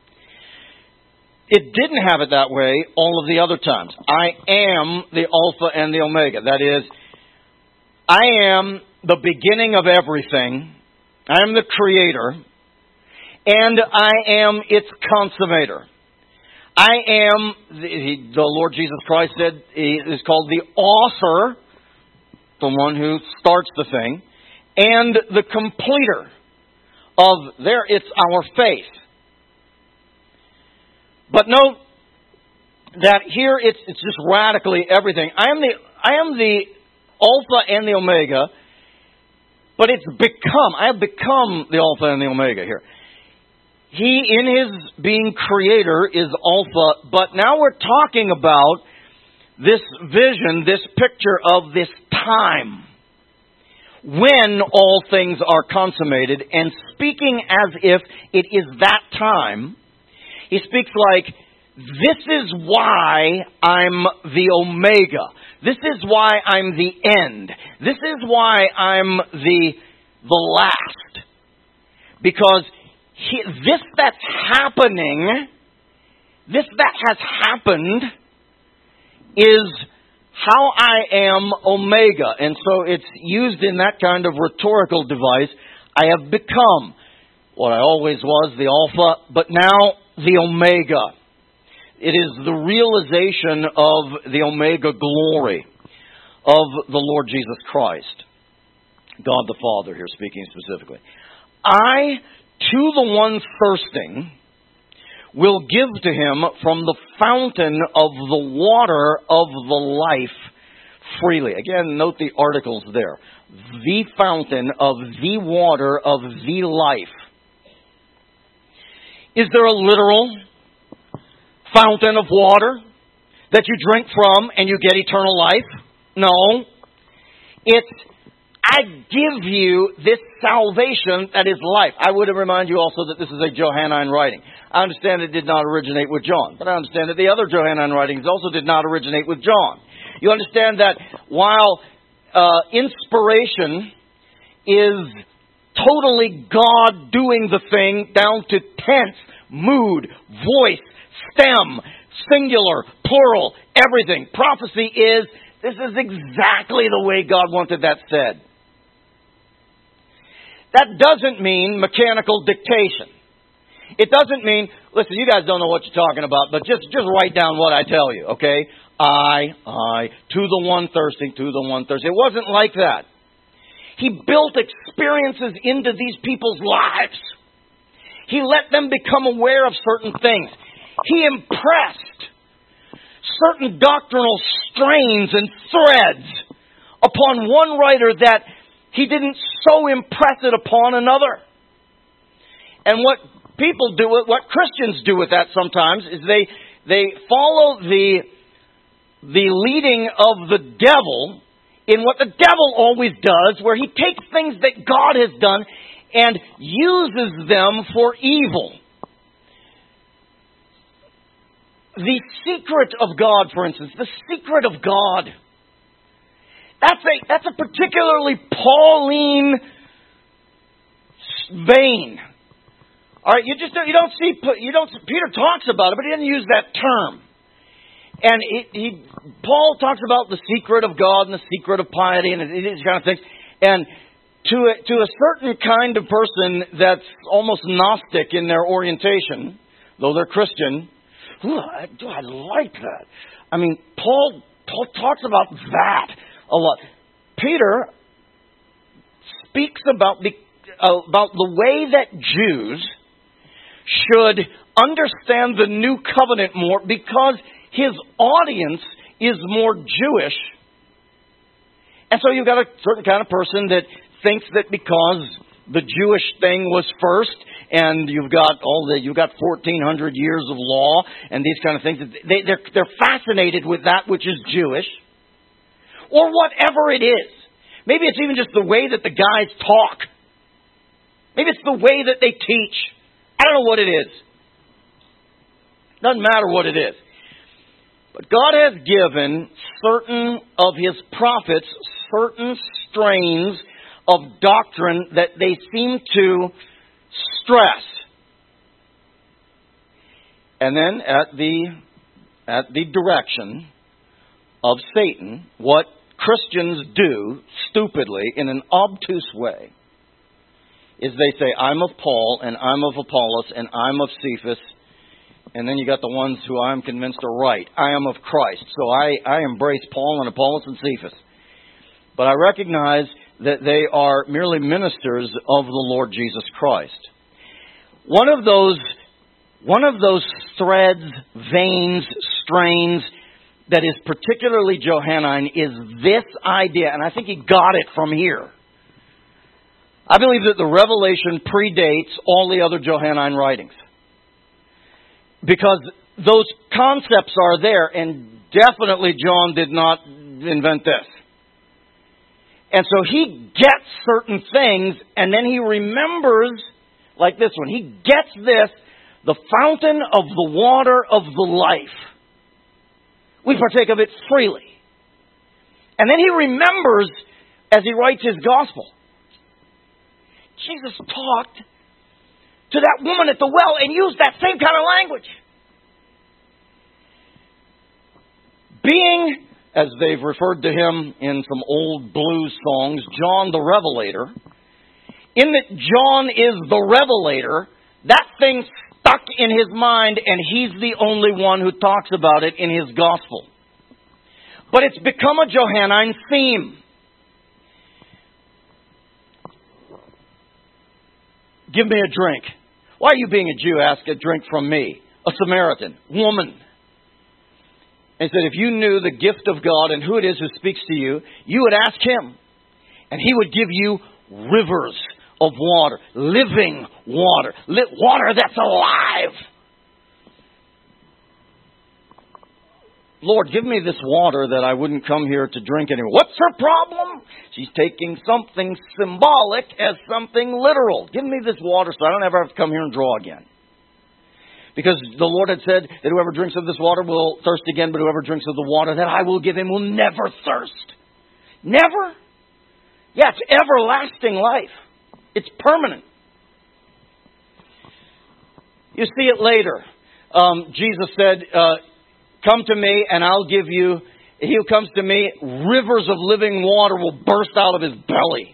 It didn't have it that way all of the other times. I am the Alpha and the Omega. That is, I am the beginning of everything. I am the Creator. And I am its consummator. I am, the Lord Jesus Christ said, He is called the author, the one who starts the thing, and the completer of it's our faith. But note that here it's just radically everything. I am the Alpha and the Omega, but it's become. I have become the Alpha and the Omega here. He, in His being Creator, is Alpha, but now we're talking about this vision, this picture of this time when all things are consummated, and speaking as if it is that time. He speaks like, this is why I'm the Omega. This is why I'm the end. This is why I'm the last. Because this that's happening, this that has happened, is how I am Omega. And so it's used in that kind of rhetorical device. I have become what I always was, the Alpha, but now the Omega. It is the realization of the Omega glory. of the Lord Jesus Christ, God the Father here speaking specifically, I, to the one thirsting, will give to him from the fountain of the water of the life freely. Again, note the articles there. The fountain of the water of the life. Is there a literal fountain of water that you drink from and you get eternal life? No. It's, I give you this salvation that is life. I would remind you also that this is a Johannine writing. I understand it did not originate with John, but I understand that the other Johannine writings also did not originate with John. You understand that while inspiration is totally God doing the thing down to tense, mood, voice, stem, singular, plural, everything. Prophecy is, this is exactly the way God wanted that said. That doesn't mean mechanical dictation. It doesn't mean, listen, you guys don't know what you're talking about, but just write down what I tell you, okay? I, to the one thirsting, to the one thirsting. It wasn't like that. He built experiences into these people's lives. He let them become aware of certain things. He impressed certain doctrinal strains and threads upon one writer that he didn't so impress it upon another. And what people do, what Christians do with that sometimes, is they follow the leading of the devil in what the devil always does, where he takes things that God has done and uses them for evil. The secret of God, for instance, the secret of God. That's a particularly Pauline vein. All right, Peter talks about it, but he doesn't use that term. And Paul talks about the secret of God and the secret of piety and these kind of things. And to a certain kind of person that's almost Gnostic in their orientation, though they're Christian, I like that. I mean, Paul talks about that a lot. Peter speaks about the way that Jews should understand the new covenant more, because his audience is more Jewish. And so you've got a certain kind of person that thinks that because the Jewish thing was first, and you've got 1,400 years of law and these kind of things, they're fascinated with that which is Jewish, or whatever it is. Maybe it's even just the way that the guys talk. Maybe it's the way that they teach. I don't know what it is. Doesn't matter what it is. But God has given certain of His prophets certain strains of doctrine that they seem to stress. And then at the direction of Satan, what Christians do stupidly in an obtuse way is they say, I'm of Paul, and I'm of Apollos, and I'm of Cephas. And then you got the ones who I'm convinced are right. I am of Christ. So I embrace Paul and Apollos and Cephas. But I recognize that they are merely ministers of the Lord Jesus Christ. One of those threads, veins, strains that is particularly Johannine is this idea, and I think he got it from here. I believe that the Revelation predates all the other Johannine writings, because those concepts are there, and definitely John did not invent this. And so he gets certain things, and then he remembers, like this one, he gets this, the fountain of the water of the life. We partake of it freely. And then he remembers, as he writes his gospel, Jesus talked to that woman at the well and used that same kind of language. Being, as they've referred to him in some old blues songs, John the Revelator, in that John is the revelator, that thing stuck in his mind, and he's the only one who talks about it in his gospel. But it's become a Johannine theme. Give me a drink. Why are you, being a Jew, ask a drink from me, a Samaritan woman? And said, if you knew the gift of God and who it is who speaks to you, you would ask Him. And He would give you rivers of water, living water, water that's alive. Lord, give me this water that I wouldn't come here to drink anymore. What's her problem? She's taking something symbolic as something literal. Give me this water so I don't ever have to come here and draw again. Because the Lord had said that whoever drinks of this water will thirst again, but whoever drinks of the water that I will give him will never thirst. Never? Yeah, it's everlasting life. It's permanent. You see it later. Jesus said, come to me and I'll give you, he who comes to me, rivers of living water will burst out of his belly.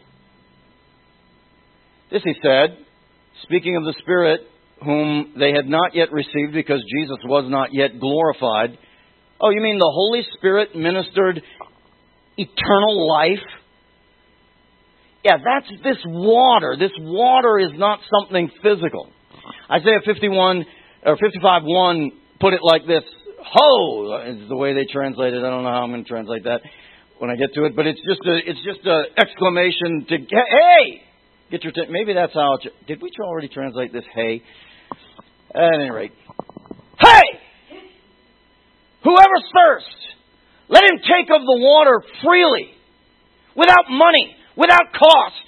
This he said, speaking of the Spirit, whom they had not yet received because Jesus was not yet glorified. Oh, you mean the Holy Spirit ministered eternal life? Yeah, that's this water. This water is not something physical. Isaiah 51 or 55:1 put it like this. Ho is the way they translate it. I don't know how I'm going to translate that when I get to it, but it's just a exclamation to hey, get your maybe that's how. Did we already translate this? Hey, at any rate, hey, whoever thirsts, let him take of the water freely, without money, without cost.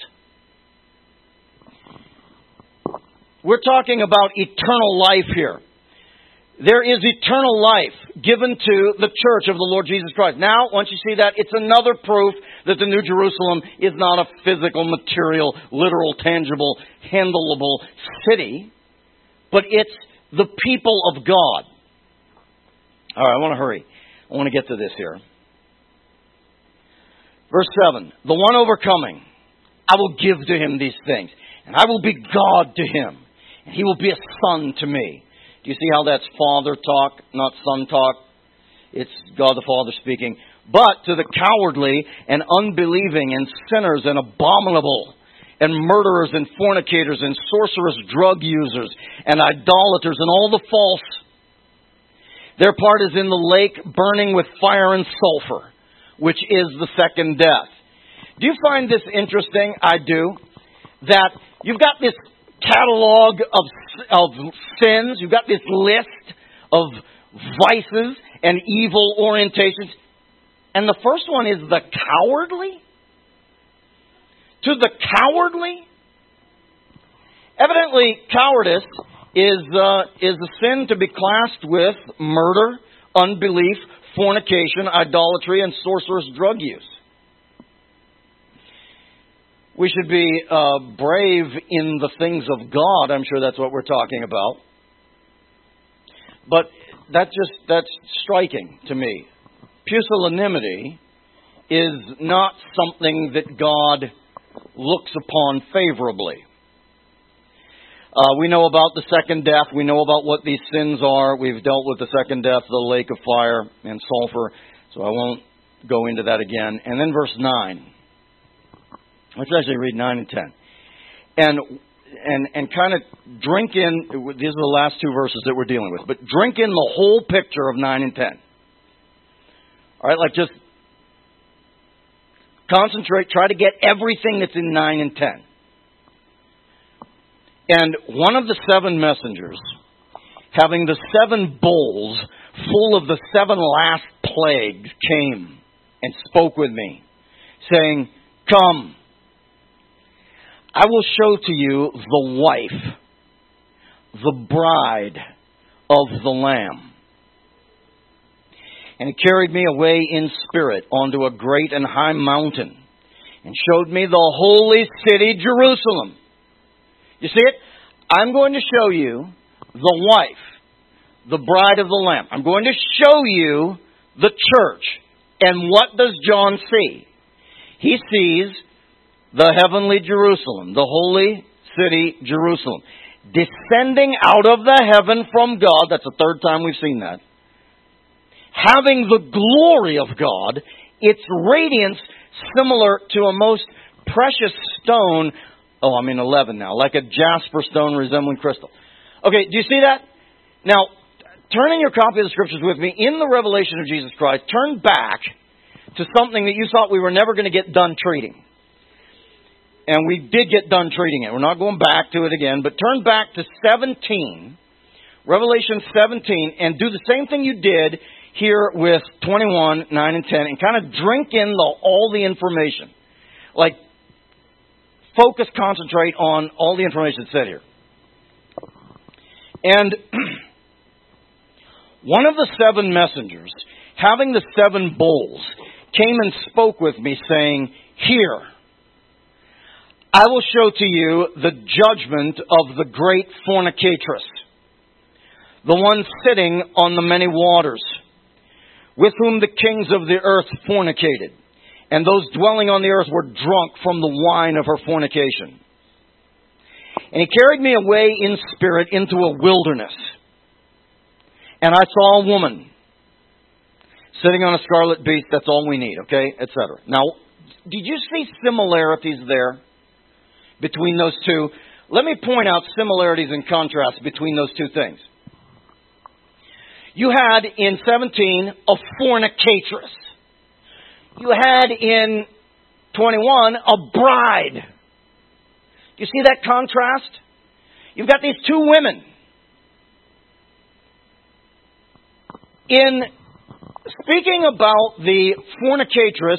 We're talking about eternal life here. There is eternal life given to the church of the Lord Jesus Christ. Now, once you see that, it's another proof that the New Jerusalem is not a physical, material, literal, tangible, handleable city, but it's the people of God. All right, I want to hurry. I want to get to this here. Verse 7, the one overcoming, I will give to him these things, and I will be God to him, and he will be a son to me. Do you see how that's Father talk, not Son talk? It's God the Father speaking. But to the cowardly and unbelieving and sinners and abominable and murderers and fornicators and sorcerers, drug users and idolaters and all the false, their part is in the lake burning with fire and sulfur, which is the second death. Do you find this interesting? I do. That you've got this catalog of sins. You've got this list of vices and evil orientations. And the first one is the cowardly. To the cowardly? Evidently, cowardice is a sin to be classed with murder, unbelief, fornication, idolatry, and sorcerous drug use. We should be brave in the things of God. I'm sure that's what we're talking about. But that's striking to me. Pusillanimity is not something that God looks upon favorably. We know about the second death. We know about what these sins are. We've dealt with the second death, the lake of fire and sulfur. So I won't go into that again. And then verse 9. Let's actually read 9 and 10. And kind of drink in, these are the last two verses that we're dealing with, but drink in the whole picture of 9 and 10. All right, like just concentrate, try to get everything that's in 9 and 10. And one of the seven messengers, having the 7 bowls full of the 7 last plagues, came and spoke with me, saying, Come, I will show to you the wife, the bride of the Lamb. And he carried me away in spirit onto a great and high mountain and showed me the holy city, Jerusalem. You see it? I'm going to show you the wife, the bride of the Lamb. I'm going to show you the church. And what does John see? He sees the heavenly Jerusalem, the holy city, Jerusalem, descending out of the heaven from God. That's the third time we've seen that. having the glory of God, its radiance similar to a most precious stone. Oh, I'm in 11 now. Like a jasper stone resembling crystal. Okay, do you see that? Now, turn in your copy of the Scriptures with me. In the revelation of Jesus Christ, turn back to something that you thought we were never going to get done treating. And we did get done treating it. We're not going back to it again. But turn back to 17, Revelation 17, and do the same thing you did here with 21, 9, and 10, and kind of drink in all the information. Like, focus, concentrate on all the information said here. And one of the 7 messengers, having the 7 bowls, came and spoke with me, saying, "Here, I will show to you the judgment of the great fornicatress, the one sitting on the many waters, with whom the kings of the earth fornicated, and those dwelling on the earth were drunk from the wine of her fornication. And he carried me away in spirit into a wilderness. And I saw a woman sitting on a scarlet beast." That's all we need, okay, etc. Now, did you see similarities there between those two? Let me point out similarities and contrasts between those two things. You had in 17 a fornicatress. You had in 21 a bride. You see that contrast? You've got these two women. In speaking about the fornicatress,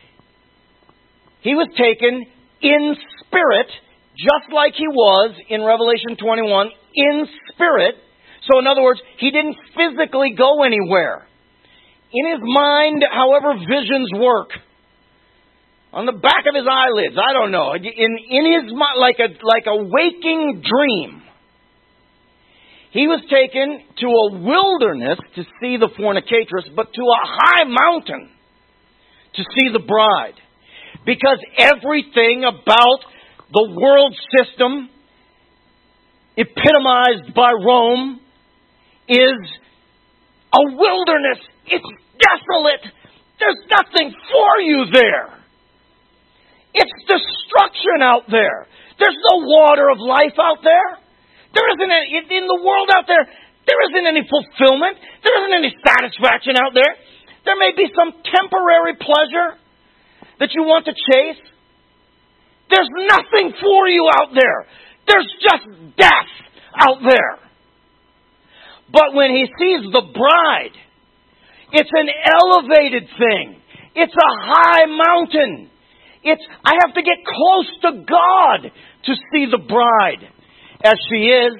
he was taken in spirit, just like he was in Revelation 21, in spirit. So in other words, he didn't physically go anywhere. In his mind, however visions work, on the back of his eyelids, I don't know, in his mind, like a waking dream, he was taken to a wilderness to see the fornicatress, but to a high mountain to see the bride. Because everything about the world system, epitomized by Rome, is a wilderness. It's desolate. There's nothing for you there. It's destruction out there. There's no water of life out there. There isn't any, in the world out there, there isn't any fulfillment. There isn't any satisfaction out there. There may be some temporary pleasure that you want to chase. There's nothing for you out there. There's just death out there. But when he sees the bride, it's an elevated thing. It's a high mountain. I have to get close to God to see the bride as she is.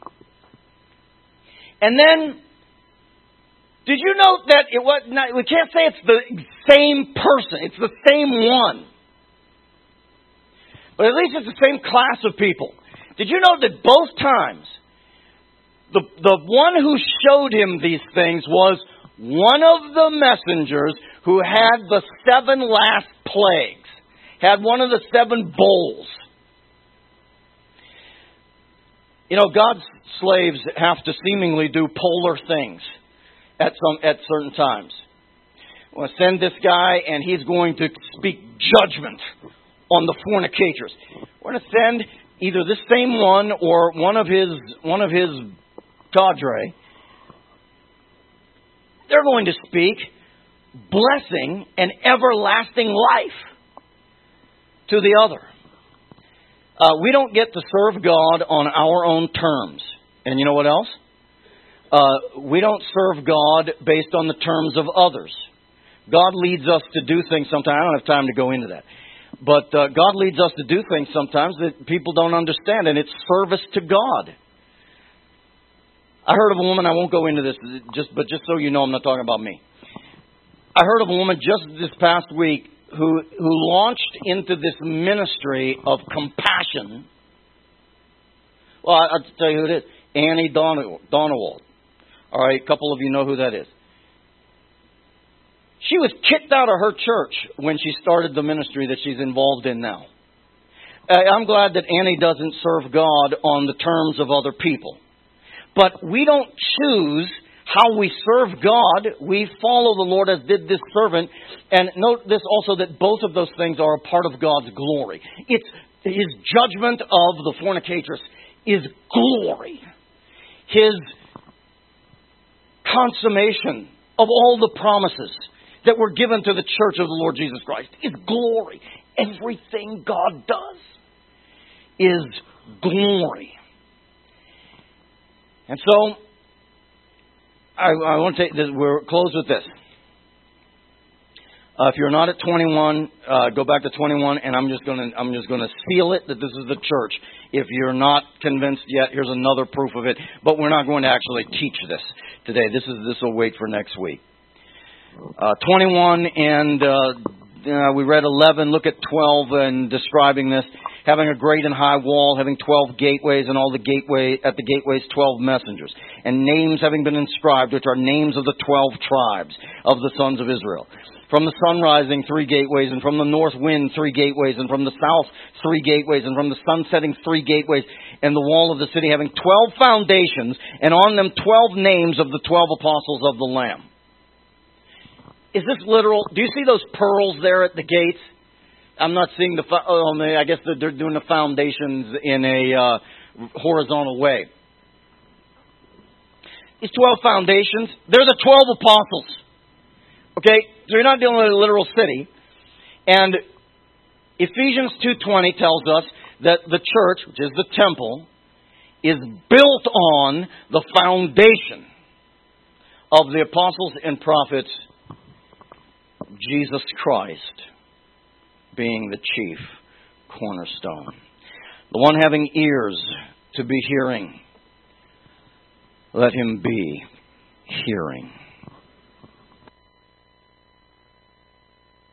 And then, did you note that it was not, we can't say it's the same person. It's the same one. But at least it's the same class of people. Did you know that both times, the one who showed him these things was one of the messengers who had the 7 last plagues. Had one of the 7 bowls. You know, God's slaves have to seemingly do polar things at certain times. We're going to send this guy, and he's going to speak judgment on the fornicatress. We're going to send either this same one or one of his cadre. They're going to speak blessing and everlasting life to the other. We don't get to serve God on our own terms. And you know what else? We don't serve God based on the terms of others. God leads us to do things sometimes. I don't have time to go into that. But God leads us to do things sometimes that people don't understand. And it's service to God. I heard of a woman, I won't go into this, but just so you know, I'm not talking about me. I heard of a woman just this past week who launched into this ministry of compassion. Well, I'll tell you who it is. Annie Donowald. All right, a couple of you know who that is. She was kicked out of her church when she started the ministry that she's involved in now. I'm glad that Annie doesn't serve God on the terms of other people. But we don't choose how we serve God, we follow the Lord as did this servant. And note this also, that both of those things are a part of God's glory. It's His judgment of the fornicatress is glory. His consummation of all the promises that were given to the church of the Lord Jesus Christ is glory. Everything God does is glory. And so, I want to take this, we're close with this. If you're not at 21, go back to 21, and I'm just going to seal it that this is the church. If you're not convinced yet, here's another proof of it. But we're not going to actually teach this today. This will wait for next week. 21 and we read 11. Look at 12 and describing this. Having a great and high wall, having 12 gateways, and all the gateways 12 messengers, and names having been inscribed, which are names of the 12 tribes of the sons of Israel. From the sun rising, 3 gateways, and from the north wind, 3 gateways, and from the south, 3 gateways, and from the sun setting, 3 gateways, and the wall of the city having 12 foundations, and on them 12 names of the 12 apostles of the Lamb. Is this literal? Do you see those pearls there at the gates? I'm not seeing I guess they're doing the foundations in a horizontal way. These 12 foundations, they're the 12 apostles. Okay? So you're not dealing with a literal city. And Ephesians 2:20 tells us that the church, which is the temple, is built on the foundation of the apostles and prophets, Jesus Christ being the chief cornerstone. The one having ears to be hearing, let him be hearing.